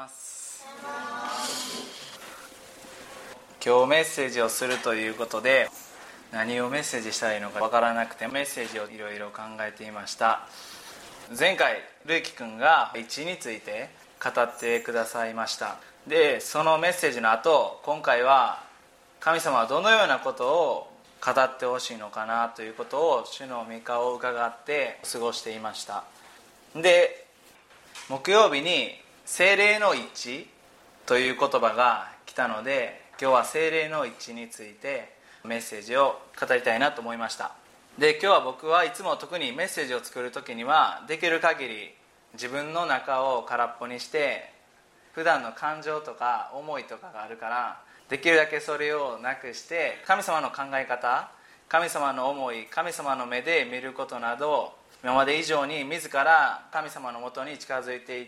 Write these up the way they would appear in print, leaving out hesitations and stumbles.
ます。今日メッセージをするということで、何をメッセージしたらいいのか分からなくてメッセージをいろいろ考えていました。前回ルイキ君が1について語ってくださいました。でそのメッセージの後、今回は神様はどのようなことを語ってほしいのかなということを主の御顔を伺って過ごしていました。で木曜日に聖霊の一致という言葉が来たので、今日は聖霊の一致についてメッセージを語りたいなと思いました。で今日は僕はいつも特にメッセージを作るときには、できる限り自分の中を空っぽにして、普段の感情とか思いとかがあるから、できるだけそれをなくして、神様の考え方、神様の思い、神様の目で見ることなど、今まで以上に自ら神様のもとに近づいていって、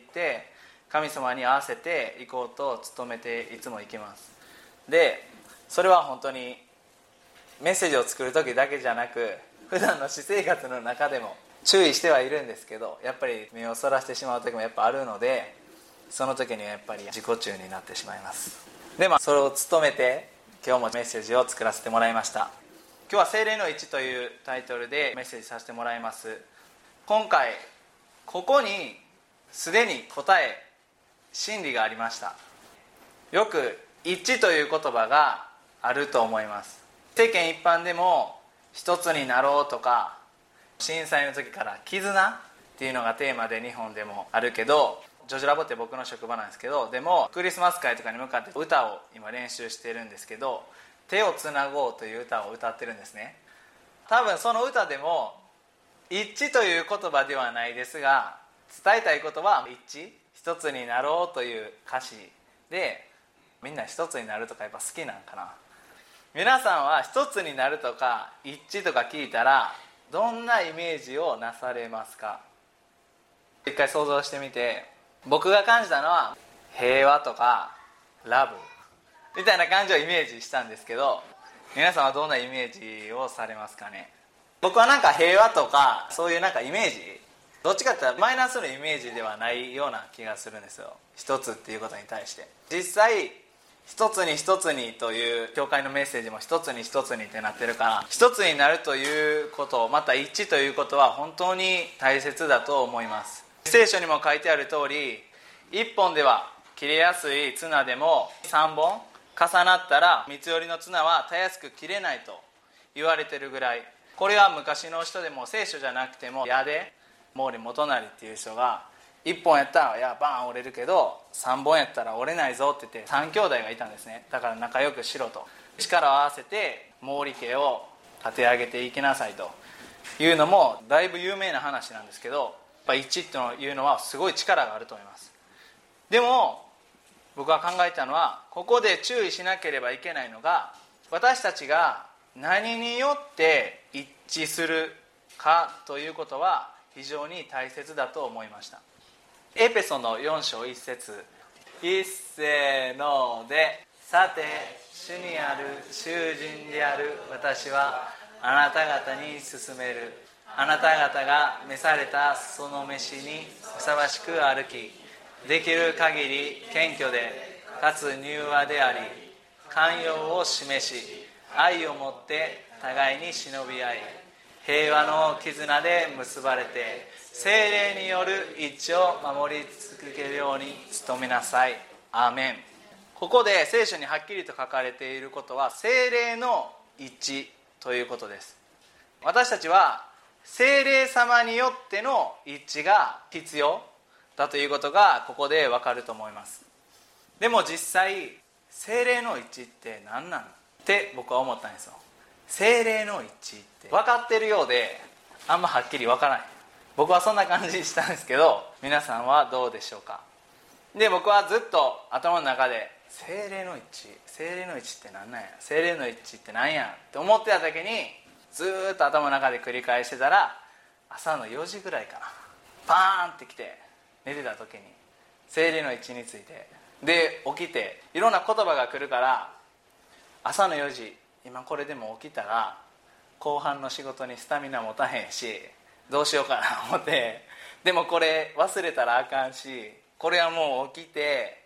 神様に合わせていこうと努めていつもいきます。でそれは本当にメッセージを作る時だけじゃなく、普段の私生活の中でも注意してはいるんですけど、やっぱり目をそらしてしまう時もやっぱあるので、その時にはやっぱり自己中になってしまいます。でそれを努めて今日もメッセージを作らせてもらいました。今日は聖霊の一というタイトルでメッセージさせてもらいます。今回ここにすでに答え、真理がありました。よく一致という言葉があると思います。世間一般でも一つになろうとか、震災の時から絆っていうのがテーマで日本でもあるけど、ジョジラボって僕の職場なんですけど、でもクリスマス会とかに向かって歌を今練習してるんですけど、手をつなごうという歌を歌ってるんですね。多分その歌でも一致という言葉ではないですが、伝えたいことは一致、一つになろうという歌詞で、みんな一つになるとかやっぱ好きなんかな。皆さんは一つになるとか一致とか聞いたらどんなイメージをなされますか？一回想像してみて、僕が感じたのは平和とかラブみたいな感じをイメージしたんですけど、皆さんはどんなイメージをされますかね？僕はなんか平和とかそういうなんかイメージ、どっちかって言ったらマイナスのイメージではないような気がするんですよ。一つっていうことに対して実際一つに一つにという教会のメッセージも一つに一つにってなってるから、一つになるということ、また一致ということは本当に大切だと思います。聖書にも書いてある通り、一本では切れやすい綱でも三本重なったら三つ折りの綱はたやすく切れないと言われてるぐらい、これは昔の人でも聖書じゃなくても、矢で毛利元就っていう人が1本やったらバーン折れるけど3本やったら折れないぞって言って3兄弟がいたんですね。だから仲良くしろと、力を合わせて毛利家を立て上げていきなさいというのもだいぶ有名な話なんですけど、やっぱ一致というのはすごい力があると思います。でも僕が考えたのは、ここで注意しなければいけないのが、私たちが何によって一致するかということは非常に大切だと思いました。エペソの4章1節、一せーので、さて主にある囚人である私はあなた方に勧める。あなた方が召されたその召しにふさわしく歩き、できる限り謙虚でかつ柔和であり、寛容を示し、愛をもって互いに忍び合い、平和の絆で結ばれて聖霊による一致を守り続けるように努めなさい。アーメン。ここで聖書にはっきりと書かれていることは、聖霊の一致ということです。私たちは聖霊様によっての一致が必要だということがここでわかると思います。でも実際聖霊の一致って何なのって僕は思ったんですよ。聖霊の一致って分かってるようであんまはっきり分からない。僕はそんな感じしたんですけど、皆さんはどうでしょうか？で僕はずっと頭の中で聖霊の一致、聖霊の一致って何なんや、聖霊の一致って何やって思ってた時に、ずっと頭の中で繰り返してたら、朝の4時ぐらいかな、パーンってきて、寝てた時に聖霊の一致についてで起きて、いろんな言葉が来るから、朝の4時、今これでも起きたら後半の仕事にスタミナ持たへんし、どうしようかな思って、でもこれ忘れたらあかんし、これはもう起きて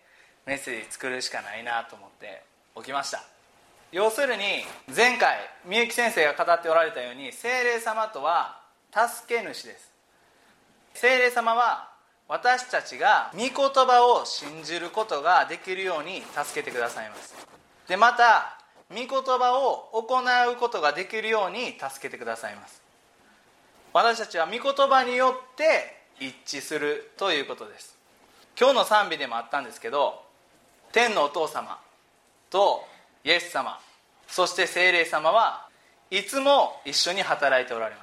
メッセージ作るしかないなと思って起きました。要するに前回みゆき先生が語っておられたように、聖霊様とは助け主です。聖霊様は私たちが御言葉を信じることができるように助けてくださいます。でまた御言葉を行うことができるように助けてくださいます。私たちは御言葉によって一致するということです。今日の賛美でもあったんですけど、天のお父様とイエス様、そして聖霊様はいつも一緒に働いておられます。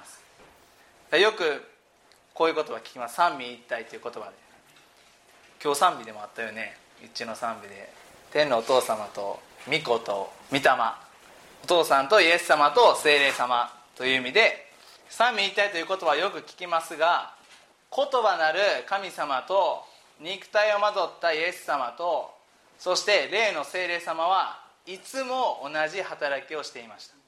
よくこういう言葉聞きます。三位一体という言葉で、今日賛美でもあったよね。一致の賛美で天のお父様と御子と御霊、お父さんとイエス様と聖霊様という意味で三位一体という言葉はよく聞きますが、言葉なる神様と肉体をまとったイエス様と、そして霊の聖霊様はいつも同じ働きをしていました。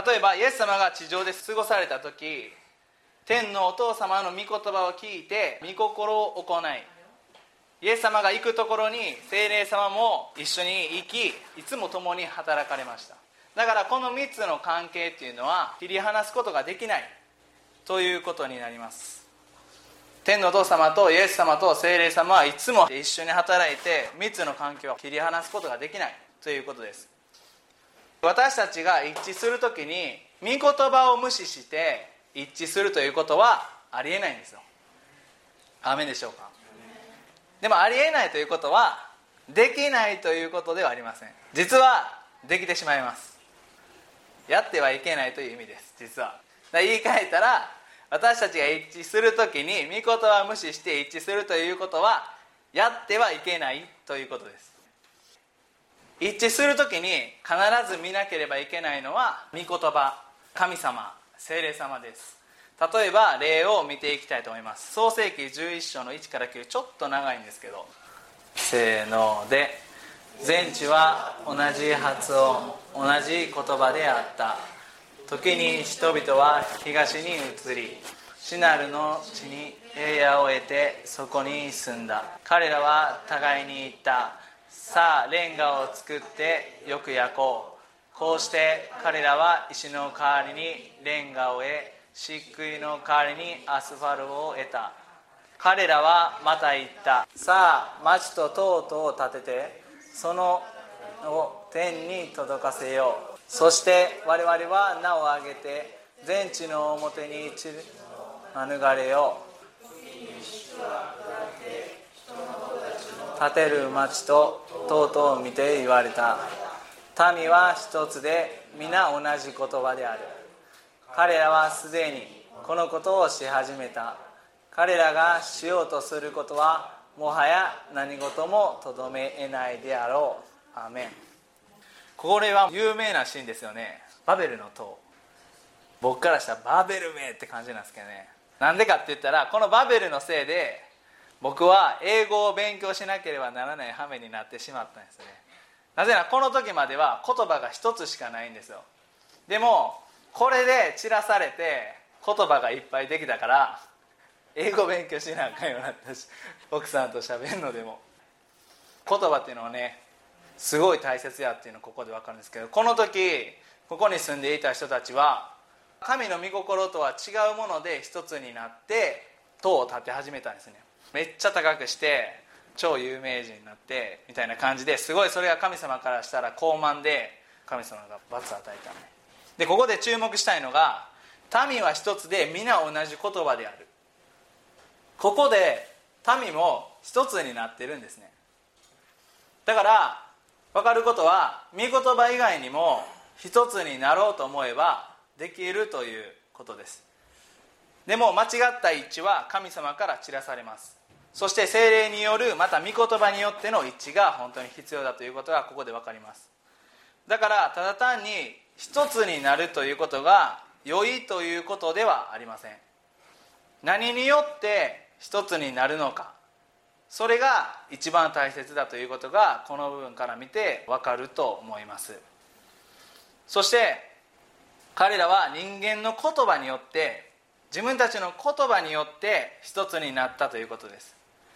例えばイエス様が地上で過ごされた時、天のお父様の御言葉を聞いて御心を行い、イエス様が行くところに聖霊様も一緒に行き、いつも共に働かれました。だからこの3つの関係っていうのは切り離すことができないということになります。天のお父様とイエス様と聖霊様はいつも一緒に働いて、3つの関係を切り離すことができないということです。私たちが一致するときに御言葉を無視して一致するということはありえないんですよ。アーメンでしょうか。でもありえないということはできないということではありません。実はできてしまいます。やってはいけないという意味です。実は言い換えたら、私たちが一致するときに御言葉を無視して一致するということはやってはいけないということです。一致するときに必ず見なければいけないのは御言葉、神様、聖霊様です。例えば例を見ていきたいと思います。創世記11章の1から9、ちょっと長いんですけど、せーので、全地は同じ発音、同じ言葉であった。時に人々は東に移り、シナルの地に平野を得てそこに住んだ。彼らは互いに言った。さあレンガを作ってよく焼こう。こうして彼らは石の代わりにレンガを得、漆喰の代わりにアスファルトを得た。彼らはまた言った。さあ町と塔々を建ててそのを天に届かせよう。そして我々は名を挙げて全地の表に免れよう。建てる町と塔々を見て言われた。民は一つで皆同じ言葉である。彼らはすでにこのことをし始めた。彼らがしようとすることはもはや何事もとどめ得ないであろう。アーメン。これは有名なシーンですよね。バベルの塔。僕からしたらバベルめって感じなんですけどね。なんでかって言ったら、このバベルのせいで僕は英語を勉強しなければならない羽目になってしまったんですね。なぜならこの時までは言葉が一つしかないんですよ。でもこれで散らされて言葉がいっぱいできたから英語勉強しなあかんようになったし、奥さんと喋るのでも言葉っていうのはね、すごい大切やっていうのがここで分かるんですけど、この時ここに住んでいた人たちは神の御心とは違うもので一つになって塔を建て始めたんですね。めっちゃ高くして超有名人になってみたいな感じで、すごいそれが神様からしたら高慢で神様が罰を与えたね。でここで注目したいのが、民は一つで皆同じ言葉である。ここで民も一つになってるんですね。だから分かることは、御言葉以外にも一つになろうと思えばできるということです。でも間違った一致は神様から散らされます。そして聖霊による、また御言葉によっての一致が本当に必要だということがここで分かります。だからただ単に一つになるということが良いということではありません。何によって一つになるのか、それが一番大切だということがこの部分から見て分かると思います。そして彼らは人間の言葉によって、自分たちの言葉によって一つになったということです。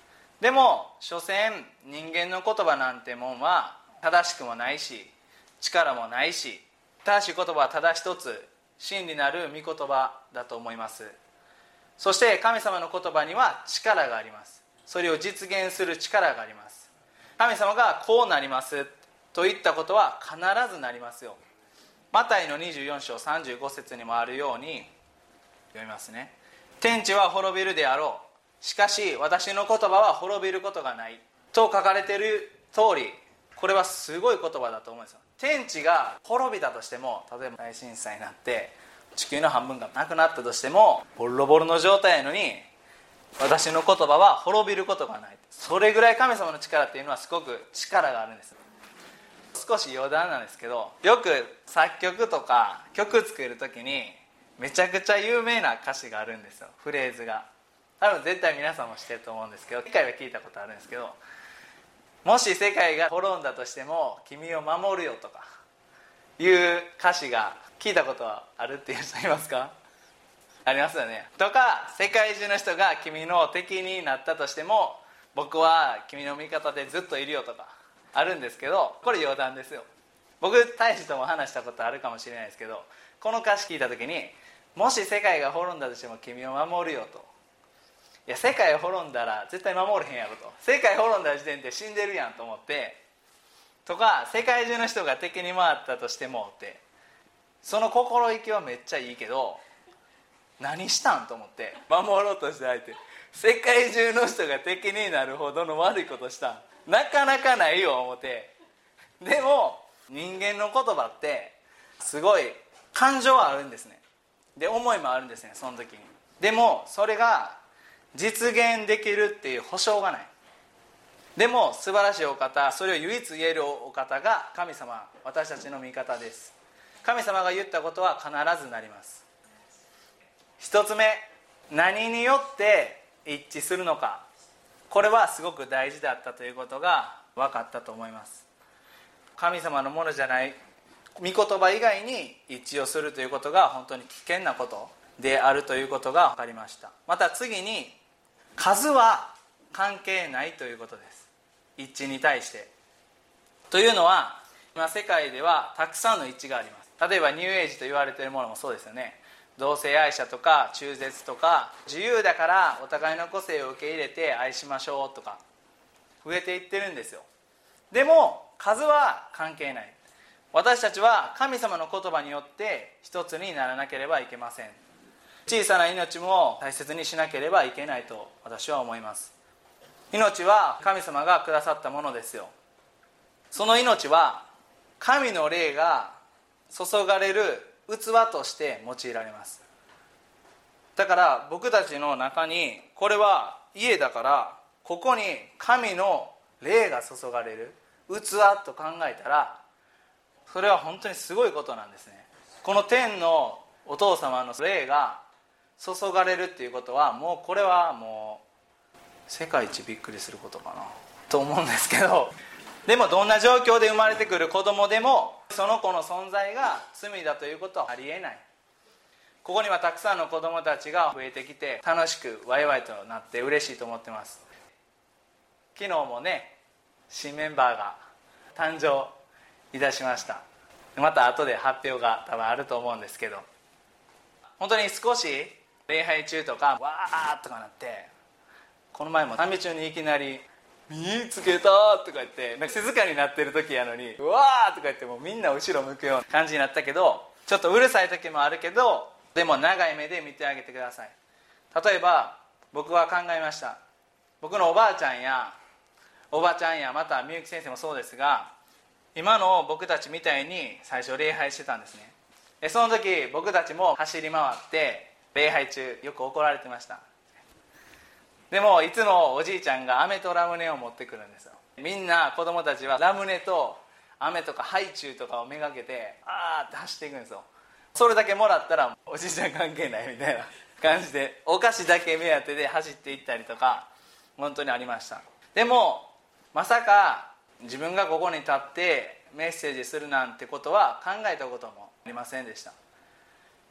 でも所詮人間の言葉なんてもんは正しくもないし力もないし、正しい言葉はただ一つ、真理なる御言葉だと思います。そして神様の言葉には力があります。それを実現する力があります。神様がこうなりますといったことは必ずなりますよ。マタイの24章35節にもあるように、読みますね。天地は滅びるであろう、しかし私の言葉は滅びることがないと書かれている通り、これはすごい言葉だと思うんですよ。天地が滅びたとしても、例えば大震災になって地球の半分がなくなったとしても、ボロボロの状態なのに私の言葉は滅びることがない。それぐらい神様の力っていうのはすごく力があるんです。少し余談なんですけど、よく作曲とか曲作る時にめちゃくちゃ有名な歌詞があるんですよ。フレーズが多分絶対皆さんも知ってると思うんですけど、一回は聞いたことあるんですけど、もし世界が滅んだとしても君を守るよとかいう歌詞が聞いたことはあるっていう人いますか？ありますよね。とか、世界中の人が君の敵になったとしても僕は君の味方でずっといるよとかあるんですけど、これ余談ですよ。僕大使とも話したことあるかもしれないですけど、この歌詞聞いた時に、もし世界が滅んだとしても君を守るよと。いや、世界滅んだら絶対守れへんやろと。世界滅んだ時点で死んでるやんと思って、とか、世界中の人が敵に回ったとしてもって、その心意気はめっちゃいいけど何したんと思って、守ろうとして相手、世界中の人が敵になるほどの悪いことしたんなかなかないよ思って。でも人間の言葉ってすごい感情はあるんですね。で、思いもあるんですね、その時に。でもそれが実現できるっていう保証がない。でも素晴らしいお方、それを唯一言えるお方が神様、私たちの味方です。神様が言ったことは必ずなります。一つ目、何によって一致するのか、これはすごく大事だったということが分かったと思います。神様のものじゃない御言葉以外に一致をするということが本当に危険なことであるということが分かりました。また次に、数は関係ないということです。一致に対して。というのは、今世界ではたくさんの一致があります。例えばニューエイジと言われているものもそうですよね。同性愛者とか中絶とか、自由だからお互いの個性を受け入れて愛しましょうとか増えていってるんですよ。でも数は関係ない。私たちは神様の言葉によって一つにならなければいけません。小さな命も大切にしなければいけないと私は思います。命は神様がくださったものですよ。その命は神の霊が注がれる器として用いられます。だから僕たちの中に、これは家だからここに神の霊が注がれる器と考えたら、それは本当にすごいことなんですね。この天のお父様の霊が注がれるっていうことは、もうこれはもう世界一びっくりすることかなと思うんですけど、でもどんな状況で生まれてくる子供でもその子の存在が罪だということはありえない。ここにはたくさんの子供たちが増えてきて、楽しくワイワイとなって嬉しいと思ってます。昨日もね、新メンバーが誕生いたしました。また後で発表が多分あると思うんですけど、本当に少し礼拝中とかわーっとかなって、この前も賛美中にいきなり見つけたとか言って、なんか静かになってる時やのにうわーとか言って、もうみんな後ろ向くような感じになったけど、ちょっとうるさい時もあるけど、でも長い目で見てあげてください。例えば僕は考えました。僕のおばあちゃんやおばちゃんや、またみゆき先生もそうですが、今の僕たちみたいに最初礼拝してたんですね。その時僕たちも走り回って礼拝中よく怒られてました。でもいつもおじいちゃんが飴とラムネを持ってくるんですよ。みんな子供たちはラムネと飴とかハイチュウとかをめがけてあーって走っていくんですよ。それだけもらったらおじいちゃん関係ないみたいな感じで、お菓子だけ目当てで走っていったりとか本当にありました。でもまさか自分がここに立ってメッセージするなんてことは考えたこともありませんでした。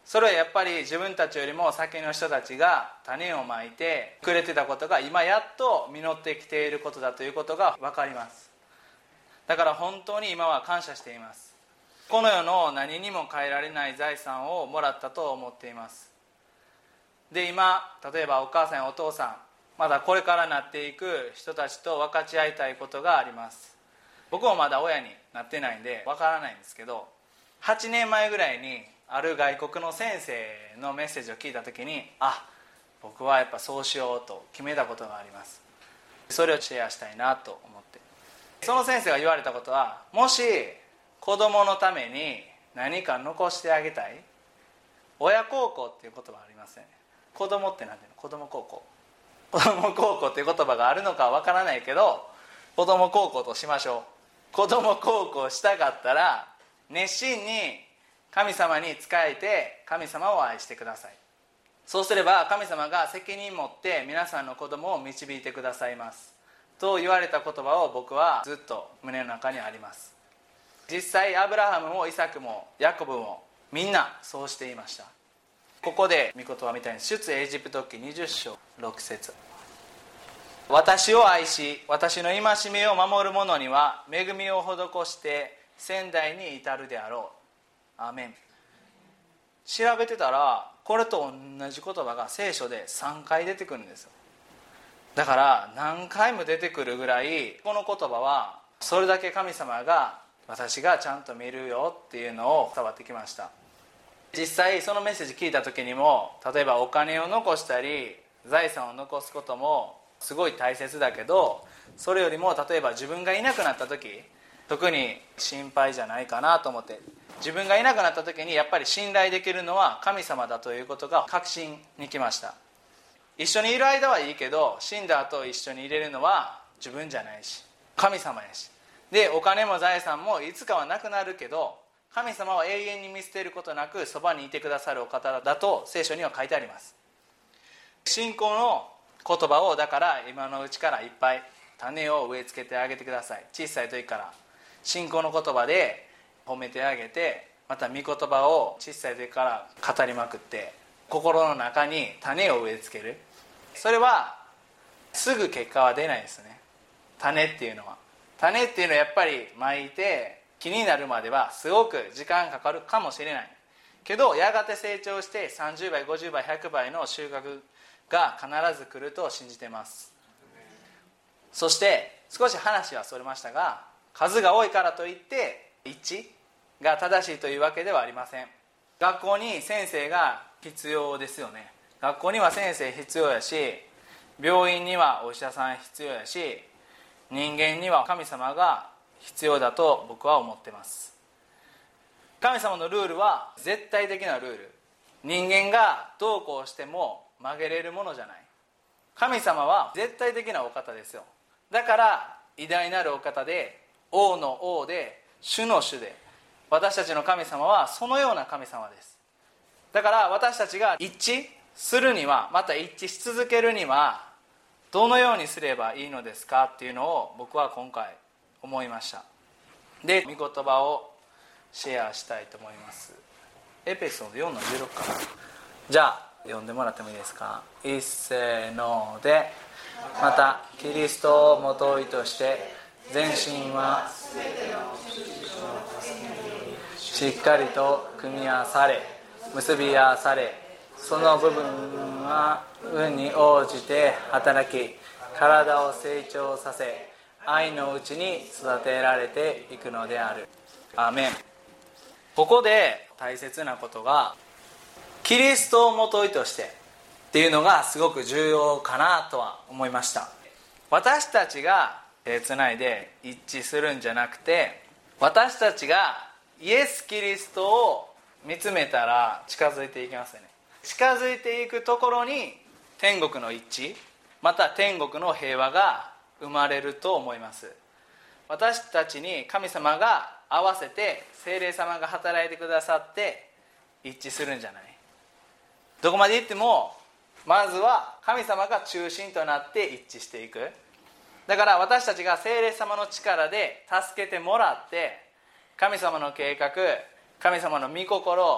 それはやっぱり自分たちよりも先の人たちが種をまいてくれてたことが今やっと実ってきていることだということが分かります。だから本当に今は感謝しています。この世の何にも変えられない財産をもらったと思っています。で今例えばお母さんやお父さん、まだこれからなっていく人たちと分かち合いたいことがあります。僕もまだ親になってないんで分からないんですけど、8年前ぐらいにある外国の先生のメッセージを聞いた時に、僕はやっぱそうしようと決めたことがあります。それをシェアしたいなと思って、その先生が言われたことは、もし子供のために何か残してあげたい、親孝行っていう言葉ありません、子供って何ていうの、子供孝行、子供孝行っていう言葉があるのかわからないけど、子供孝行としましょう。子供孝行したかったら熱心に神様に仕えて神様を愛してください。そうすれば神様が責任持って皆さんの子供を導いてくださいますと言われた言葉を僕はずっと胸の中にあります。実際アブラハムもイサクもヤコブもみんなそうしていました。ここで御言葉みたいに出エジプト記20章6節、私を愛し私の戒めを守る者には恵みを施して先代に至るであろう。アーメン。調べてたらこれと同じ言葉が聖書で3回出てくるんですよ。だから何回も出てくるぐらいこの言葉はそれだけ神様が私がちゃんと見るよっていうのを伝わってきました。実際そのメッセージ聞いた時にも、例えばお金を残したり財産を残すこともすごい大切だけど、それよりも例えば自分がいなくなった時特に心配じゃないかなと思って、自分がいなくなった時にやっぱり信頼できるのは神様だということが確信にきました。一緒にいる間はいいけど死んだ後一緒にいれるのは自分じゃないし神様やし、でお金も財産もいつかはなくなるけど神様は永遠に見捨てることなくそばにいてくださるお方だと聖書には書いてあります。信仰の言葉をだから今のうちからいっぱい種を植え付けてあげてください。小さい時から信仰の言葉で褒めてあげて、また御言葉を小さい時から語りまくって心の中に種を植え付ける。それはすぐ結果は出ないですね。種っていうのはやっぱりまいて木になるまではすごく時間かかるかもしれないけど、やがて成長して30倍50倍100倍の収穫が必ず来ると信じています。そして少し話はそれましたが、数が多いからといって一致が正しいというわけではありません。学校に先生が必要ですよね。学校には先生必要やし、病院にはお医者さん必要やし、人間には神様が必要だと僕は思っています。神様のルールは絶対的なルール、人間がどうこうしても曲げれるものじゃない。神様は絶対的なお方ですよ。だから偉大なるお方で王の王で主の主で、私たちの神様はそのような神様です。だから私たちが一致するには、また一致し続けるにはどのようにすればいいのですかっていうのを僕は今回思いました。で、御言葉をシェアしたいと思います。エペソ4の16から、じゃあ読んでもらってもいいですか。一せーので、またキリストをもといとして全身はしっかりと組み合わされ結び合わされ、その部分は運に応じて働き体を成長させ愛のうちに育てられていくのである。アーメン。ここで大切なことがキリストをもといとしてっていうのがすごく重要かなとは思いました。私たちが手つないで一致するんじゃなくて、私たちがイエス・キリストを見つめたら近づいていきますよね。近づいていくところに天国の一致、また天国の平和が生まれると思います。私たちに神様が合わせて聖霊様が働いてくださって一致するんじゃない。どこまで行ってもまずは神様が中心となって一致していく。だから私たちが聖霊様の力で助けてもらって、神様の計画、神様の御心、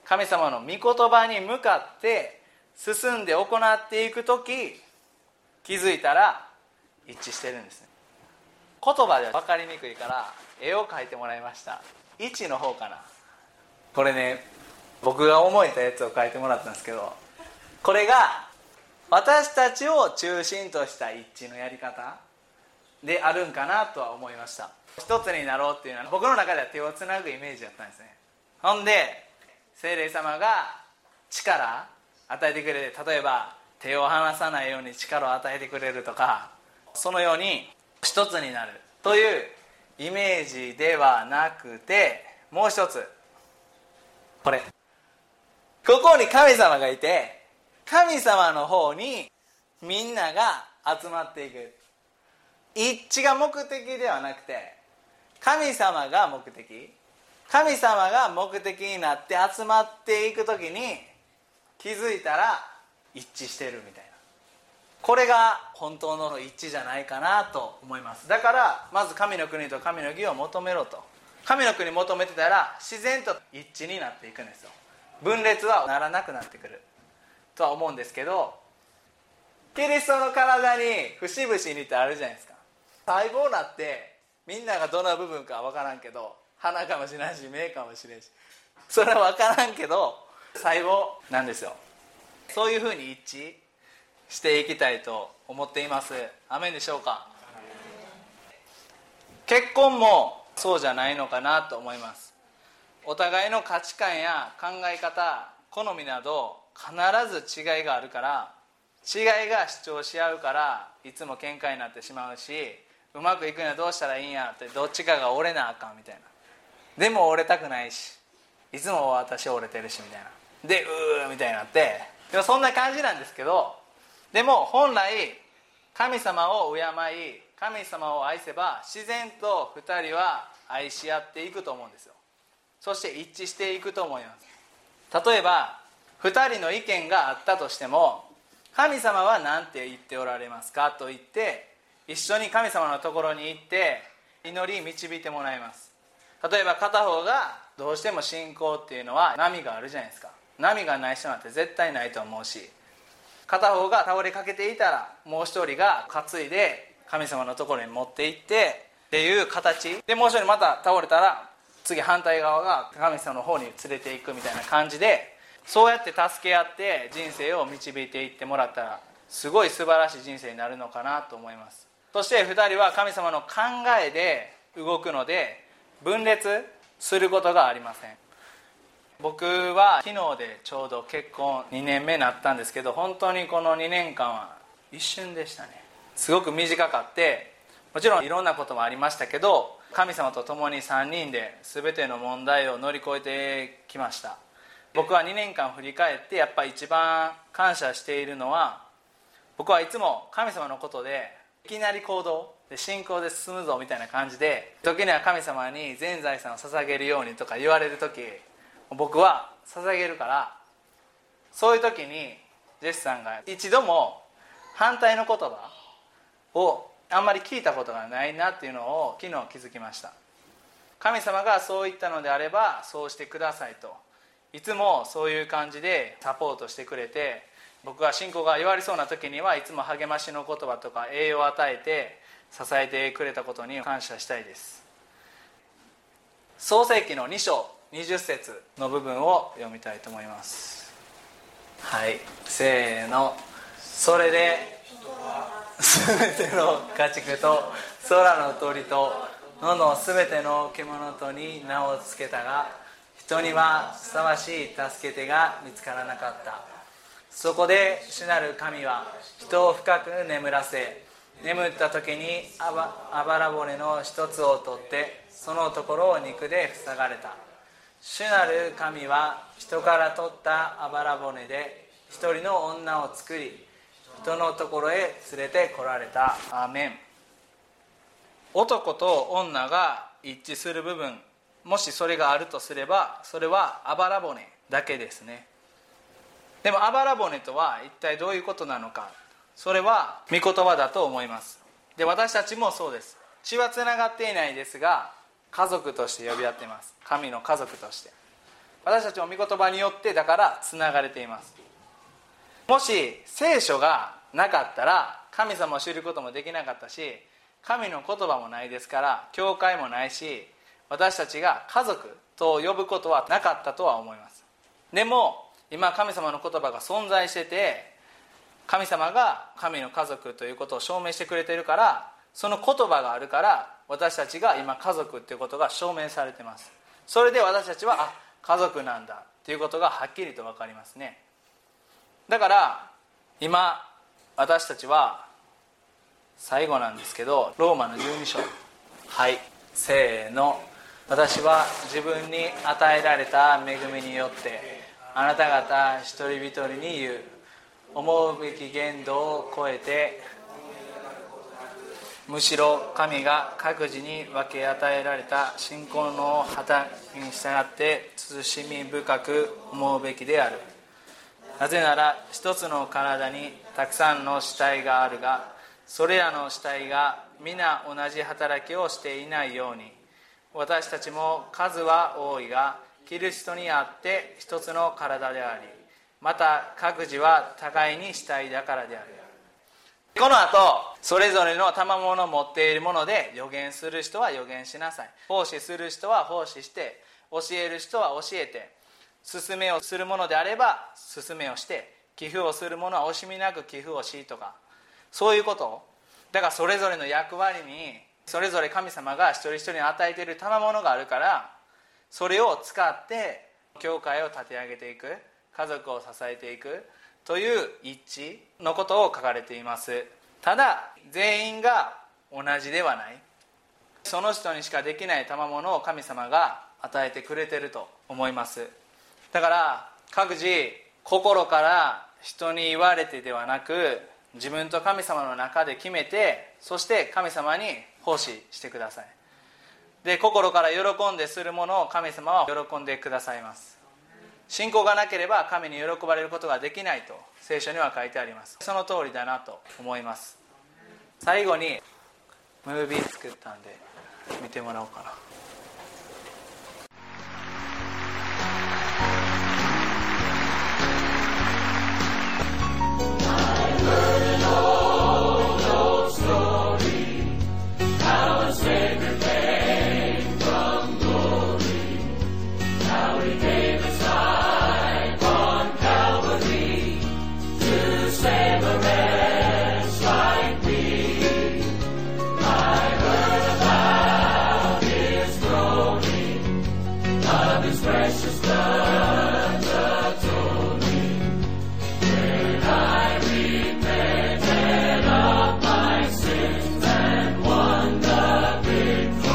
神様の御言葉に向かって進んで行っていくとき、気づいたら一致してるんですね。言葉では分かりにくいから絵を描いてもらいました。1の方かな。これね、僕が思えたやつを描いてもらったんですけど、これが私たちを中心とした一致のやり方であるんかなとは思いました。一つになろうっていうのは僕の中では手をつなぐイメージだったんですね。ほんで聖霊様が力与えてくれて、例えば手を離さないように力を与えてくれるとか、そのように一つになるというイメージではなくて、もう一つ、ここに神様がいて、神様の方にみんなが集まっていく。一致が目的ではなくて、神様が目的、神様が目的になって集まっていくときに気づいたら一致してるみたいな、これが本当の一致じゃないかなと思います。だからまず神の国と神の義を求めろと。神の国求めてたら自然と一致になっていくんですよ。分裂はならなくなってくるとは思うんですけど、キリストの体に節々にってあるじゃないですか。細胞だってみんながどの部分か分からんけど、鼻かもしれないし目かもしれんし、それは分からんけど細胞なんですよ。そういうふうに一致していきたいと思っています。アメンでしょうか。結婚もそうじゃないのかなと思います。お互いの価値観や考え方、好みなど必ず違いがあるから、違いが主張し合うからいつも喧嘩になってしまうし、うまくいくにはどうしたらいいんやって、どっちかが折れなあかんみたいな。でも折れたくないし、いつも私折れてるしみたいなで、みたいになって、でもそんな感じなんですけど、でも本来神様を敬い神様を愛せば自然と2人は愛し合っていくと思うんですよ。そして一致していくと思います。例えば2人の意見があったとしても、神様は何て言っておられますかと言って一緒に神様のところに行って祈り導いてもらいます。例えば片方がどうしても信仰っていうのは波があるじゃないですか。波がない人なんて絶対ないと思うし、片方が倒れかけていたらもう一人が担いで神様のところに持って行ってっていう形で、もう一人また倒れたら次反対側が神様の方に連れていくみたいな感じで、そうやって助け合って人生を導いていってもらったらすごい素晴らしい人生になるのかなと思います。そして2人は神様の考えで動くので分裂することがありません。僕は昨日でちょうど結婚2年目になったんですけど、本当にこの2年間は一瞬でしたね。すごく短かって、もちろんいろんなこともありましたけど、神様と共に3人で全ての問題を乗り越えてきました。僕は2年間振り返ってやっぱり一番感謝しているのは、僕はいつも神様のことでいきなり行動で信仰で進むぞみたいな感じで、時には神様に全財産を捧げるようにとか言われる時、僕は捧げるから、そういう時にジェスさんが一度も反対の言葉をあんまり聞いたことがないなっていうのを昨日気づきました。神様がそう言ったのであればそうしてくださいと、いつもそういう感じでサポートしてくれて、僕が信仰が弱りそうな時にはいつも励ましの言葉とか栄養を与えて支えてくれたことに感謝したいです。創世記の2章20節の部分を読みたいと思います。はい、せーの。それで全ての家畜と空の鳥と野の全ての獣とに名をつけたが、人にはふさわしい助け手が見つからなかった。そこで主なる神は人を深く眠らせ、眠った時にあばら骨の一つを取ってそのところを肉で塞がれた。主なる神は人から取ったあばら骨で一人の女を作り、人のところへ連れて来られた。アーメン。男と女が一致する部分、もしそれがあるとすれば、それはあばら骨だけですね。でもあばら骨とは一体どういうことなのか、それは御言葉だと思います。で、私たちもそうです。血はつながっていないですが家族として呼び合っています。神の家族として。 私たちも御言葉によってだからつながれています。もし聖書がなかったら神様を知ることもできなかったし、神の言葉もないですから教会もないし、私たちが家族と呼ぶことはなかったとは思います。でも今神様の言葉が存在してて、神様が神の家族ということを証明してくれているから、その言葉があるから私たちが今家族ということが証明されています。それで私たちは家族なんだということがはっきりと分かりますね。だから今私たちは最後なんですけど、ローマの12章、はい、せーの。私は自分に与えられた恵みによってあなた方一人一人に言う。思うべき限度を超えて、むしろ神が各自に分け与えられた信仰の旗に従って慎み深く思うべきである。なぜなら一つの体にたくさんの死体があるが、それらの死体が皆同じ働きをしていないように、私たちも数は多いがキリストにあって一つの体であり、また各自は互いに死体だからである。この後、それぞれの賜物を持っているもので預言する人は預言しなさい。奉仕する人は奉仕して、教える人は教えて、勧めをするものであれば勧めをして、寄付をする者は惜しみなく寄付をしとか、そういうことだから、それぞれの役割にそれぞれ神様が一人一人に与えている賜物があるから、それを使って教会を立て上げていく、家族を支えていくという一致のことを書かれています。ただ全員が同じではない、その人にしかできない賜物を神様が与えてくれていると思います。だから各自心から人に言われてではなく、自分と神様の中で決めて、そして神様に奉仕してください。で、心から喜んでするものを神様は喜んでくださいます。信仰がなければ神に喜ばれることができないと聖書には書いてあります。その通りだなと思います。最後にムービー作ったんで見てもらおうかな。 Victory.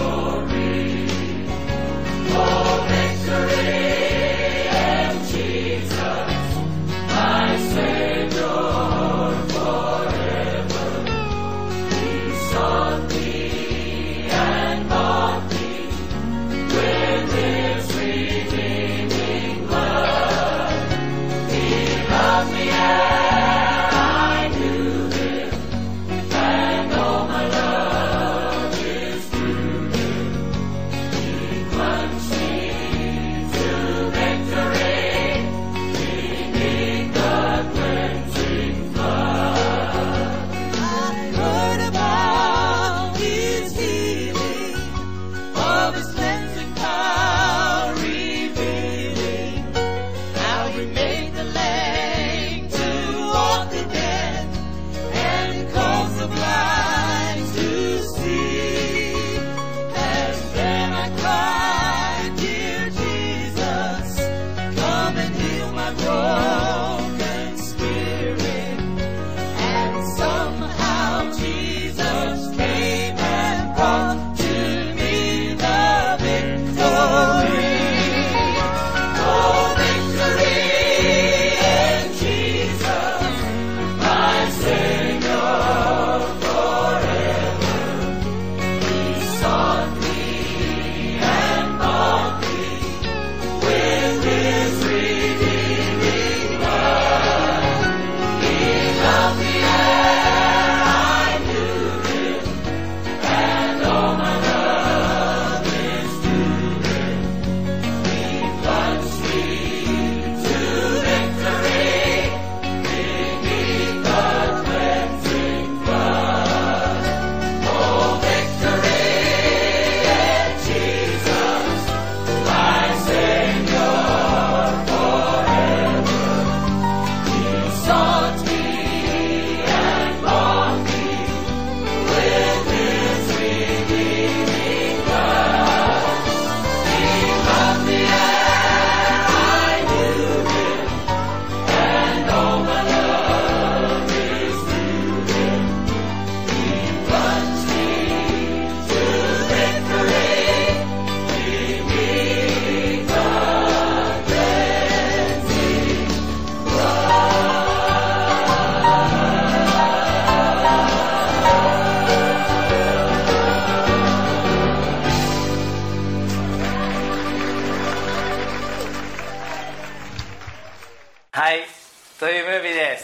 というムービーです。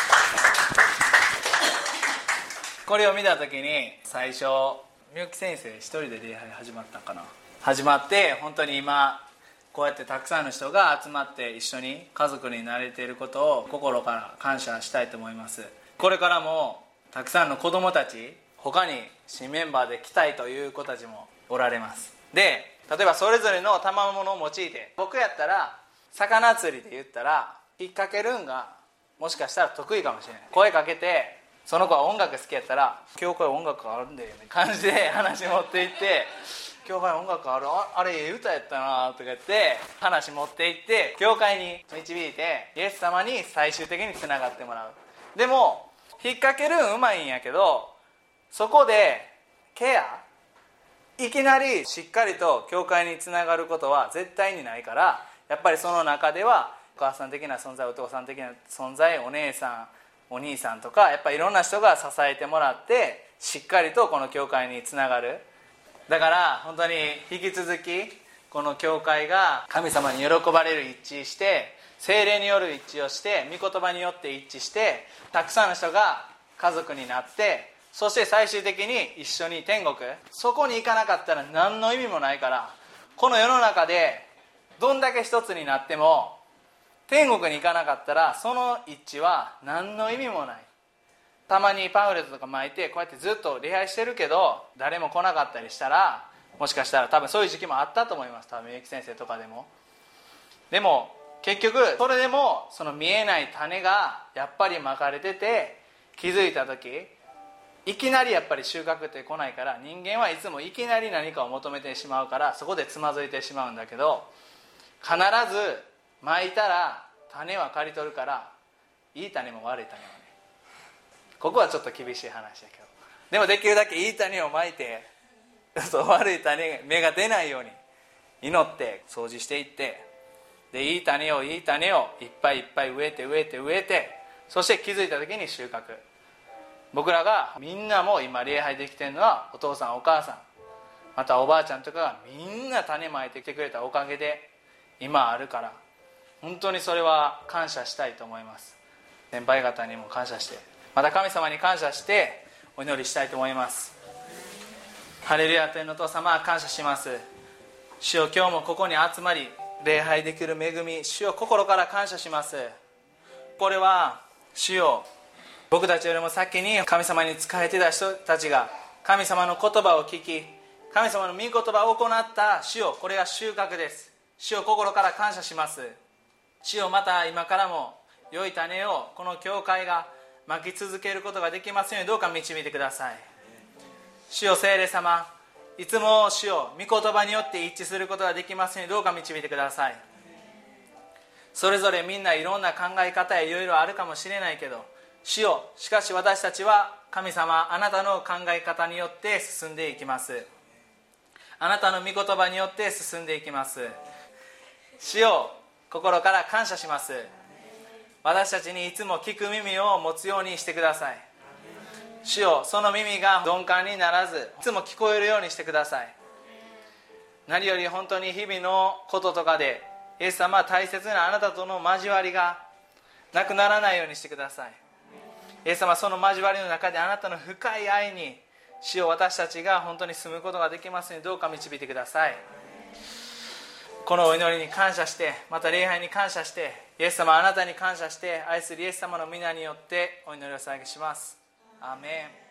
これを見た時に最初みゆき先生一人で礼拝始まったかな、始まって本当に今こうやってたくさんの人が集まって一緒に家族になれていることを心から感謝したいと思います。これからもたくさんの子供たち、他に新メンバーで来たいという子たちもおられます。で、例えばそれぞれの賜物を用いて、僕やったら魚釣りで言ったら引っ掛けるんがもしかしたら得意かもしれない。声かけて、その子は音楽好きやったら教会音楽あるんだよね感じで話持っていって、教会音楽ある、あれ歌やったなとか言って話持っていって教会に導いてイエス様に最終的につながってもらう。でも引っ掛けるんうまいんやけど、そこでケア、いきなりしっかりと教会につながることは絶対にないから、やっぱりその中ではお母さん的な存在、お父さん的な存在、お姉さんお兄さんとか、やっぱりいろんな人が支えてもらってしっかりとこの教会につながる。だから本当に引き続きこの教会が神様に喜ばれる一致して、聖霊による一致をして、御言葉によって一致して、たくさんの人が家族になって、そして最終的に一緒に天国、そこに行かなかったら何の意味もないから、この世の中でどんだけ一つになっても天国に行かなかったらその一致は何の意味もない。たまにパンフレットとか巻いてこうやってずっと礼拝してるけど誰も来なかったりしたら、もしかしたら多分そういう時期もあったと思います。多分みゆき先生とかでも。でも結局それでもその見えない種がやっぱりまかれてて、気づいた時いきなりやっぱり収穫って来ないから、人間はいつもいきなり何かを求めてしまうから、そこでつまずいてしまうんだけど、必ずまいたら種は刈り取るから、いい種も悪い種もね。ここはちょっと厳しい話だけど、でもできるだけいい種をまいて悪い種芽が出ないように祈って掃除していって、でいい種をいっぱいいっぱい植えて、そして気づいた時に収穫。僕らがみんなも今礼拝できてるのはお父さんお母さん、またおばあちゃんとかがみんな種まいてきてくれたおかげで今あるから、本当にそれは感謝したいと思います。先輩方にも感謝して、また神様に感謝してお祈りしたいと思います。ハレルヤ、天のお父様感謝します。主よ、今日もここに集まり礼拝できる恵み、主よ心から感謝します。これは主よ、僕たちよりも先に神様に仕えてた人たちが神様の言葉を聞き、神様の御言葉を行った主よ、これが収穫です。主よ、心から感謝します。主よ、また今からも良い種をこの教会がまき続けることができますようにどうか導いてください。主よ、聖霊様、いつも主よ、御言葉によって一致することができますようにどうか導いてください。それぞれみんないろんな考え方やいろいろあるかもしれないけど、主よ、しかし私たちは神様、あなたの考え方によって進んでいきます。あなたの御言葉によって進んでいきます。主よ、心から感謝します。私たちにいつも聞く耳を持つようにしてください。主よ、その耳が鈍感にならずいつも聞こえるようにしてください。何より本当に日々のこととかでイエス様、大切なあなたとの交わりがなくならないようにしてください。イエス様、その交わりの中であなたの深い愛に主よ、私たちが本当に住むことができますようにどうか導いてください。このお祈りに感謝して、また礼拝に感謝して、イエス様、あなたに感謝して、愛するイエス様の皆によってお祈りを捧げします。アーメン。